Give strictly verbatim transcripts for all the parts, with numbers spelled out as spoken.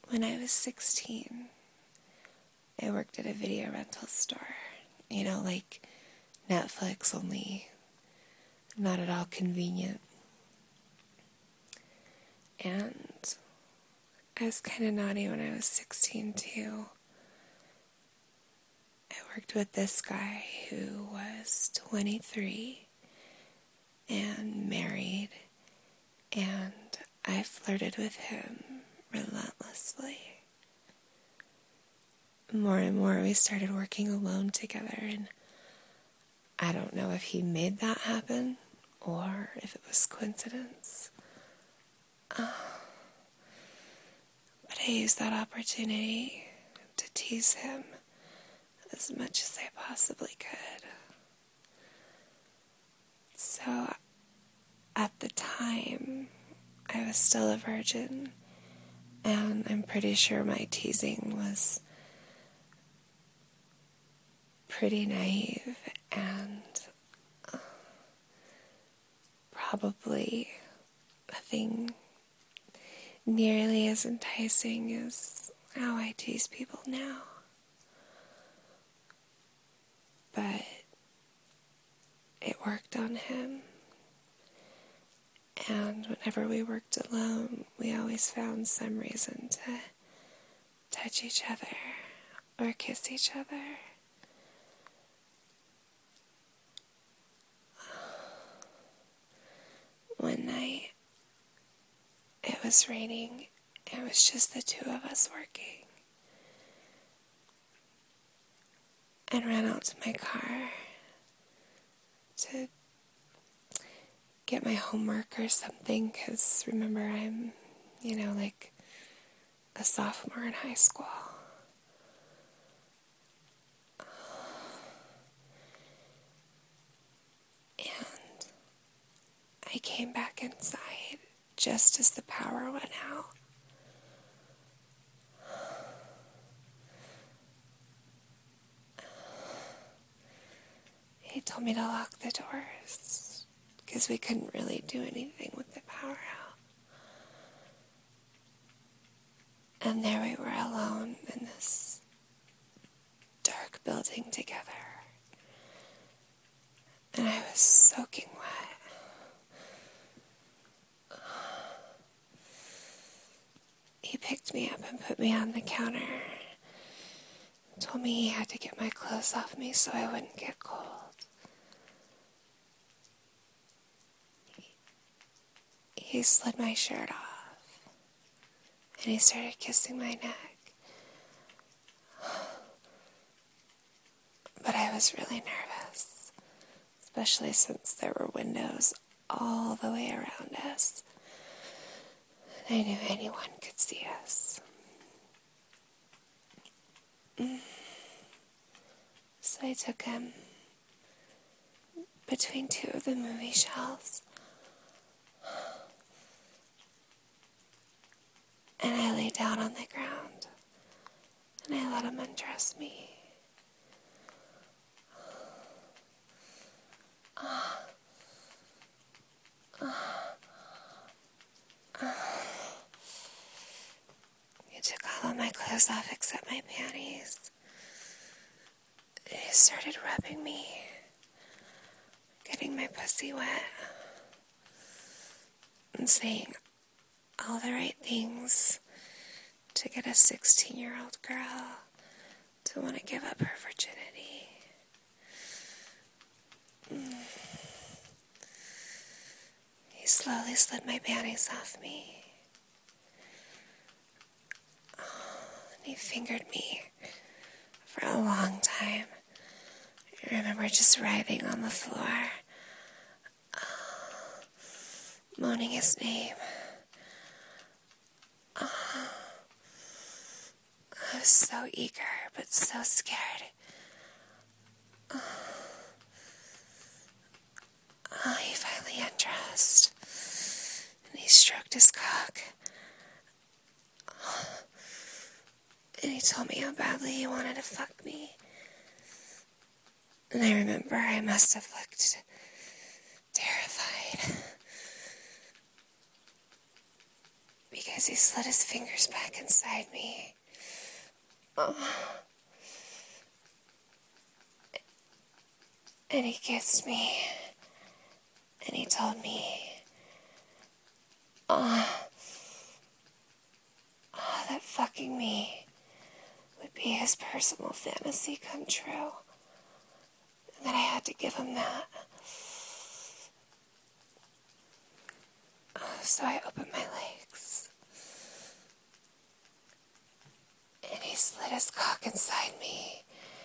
When I was sixteen, I worked at a video rental store. You know, like Netflix, only not at all convenient. And I was kind of naughty when I was sixteen, too. I worked with this guy who was twenty-three and married, and I flirted with him relentlessly. More and more we started working alone together, and I don't know if he made that happen or if it was coincidence. Uh, but I used that opportunity to tease him as much as I possibly could. So at the time, I was still a virgin, and I'm pretty sure my teasing was pretty naive and uh, probably nothing nearly as enticing as how I tease people now. But it worked on him, and whenever we worked alone, we always found some reason to touch each other or kiss each other. One night, it was raining. It was just the two of us working. I ran out to my car to get my homework or something, because remember, I'm, you know, like a sophomore in high school. And I came back inside just as the power went out. He told me to lock the doors because we couldn't really do anything with the power out. And there we were alone in this dark building together. And I was soaking wet. He picked me up and put me on the counter. Told me he had to get my clothes off me so I wouldn't get cold. He slid my shirt off, and he started kissing my neck. But I was really nervous, especially since there were windows all the way around us. And I knew anyone could see us. So I took him between two of the movie shelves, and I lay down on the ground, and I let him undress me. Uh, uh, uh. He took all of my clothes off except my panties. And he started rubbing me, getting my pussy wet, and saying all the right things to get a sixteen-year-old girl to want to give up her virginity. Mm. He slowly slid my panties off me. Oh, and he fingered me for a long time. I remember just writhing on the floor, oh, moaning his name. Oh, I was so eager, but so scared. Oh, oh, he finally undressed, and he stroked his cock. Oh, and he told me how badly he wanted to fuck me. And I remember I must have looked terrified. because he slid his fingers back inside me. Oh. And he kissed me. And he told me, oh, oh, that fucking me would be his personal fantasy come true. And that I had to give him that. Oh, so I opened my legs. And he slid his cock inside me.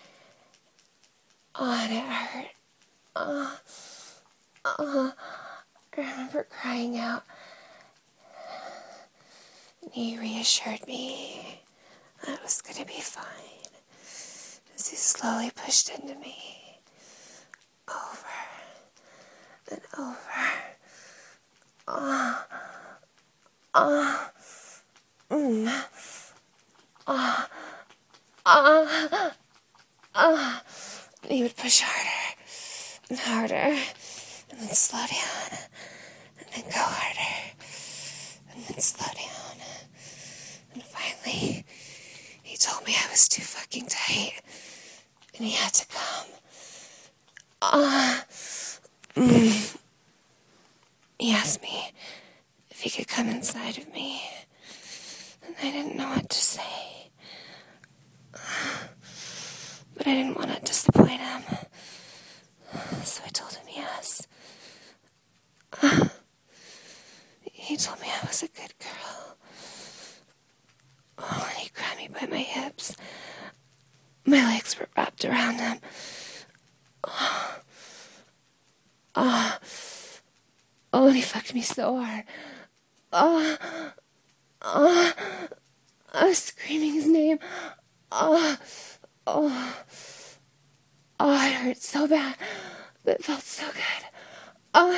Oh, and it hurt. Oh, oh. I remember crying out. And he reassured me that it was going to be fine. As he slowly pushed into me. Over and over. Oh, oh, mm, oh, oh, oh. He would push harder and harder, and then slow down, and then go harder, and then slow down. And finally, he told me I was too fucking tight, and he had to come. Uh, mm. He asked me if he could come inside of me, and I didn't know what to say. But I didn't want to disappoint him, so I told him yes. He told me I was a good girl. Oh, and he grabbed me by my hips. My legs were wrapped around him. Oh, oh, oh, and he fucked me so hard. Oh, oh, I was screaming his name. Oh, oh, oh, it hurt so bad, but it felt so good. Oh,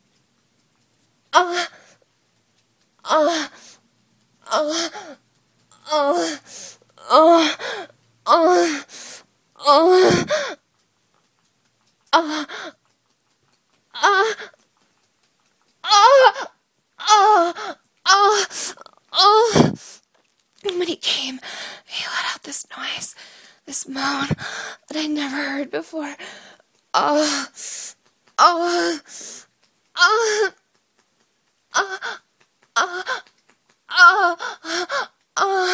oh, oh, oh, oh, oh, oh, oh, oh, oh, oh, oh, oh, oh. And when he came, he let out this noise, this moan that I never heard before. Oh, oh, oh, oh, oh, oh, oh,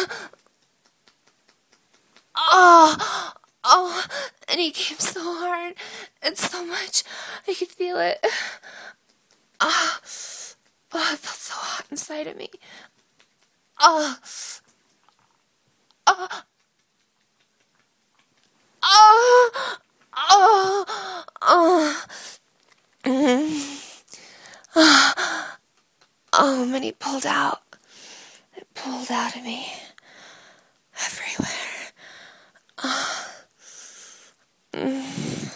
oh, oh, and he came so hard and so much, I could feel it. Oh, oh, it felt so hot inside of me. Oh, oh, oh, oh, oh, mm. Oh, oh, and he pulled out. It pulled out of me everywhere. Oh. Mm.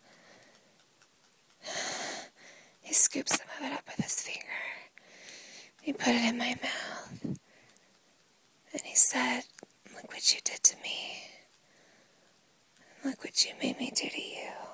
He scooped some of it up with his finger. He put it in my mouth. And he said, "Look what you did to me. Look what you made me do to you."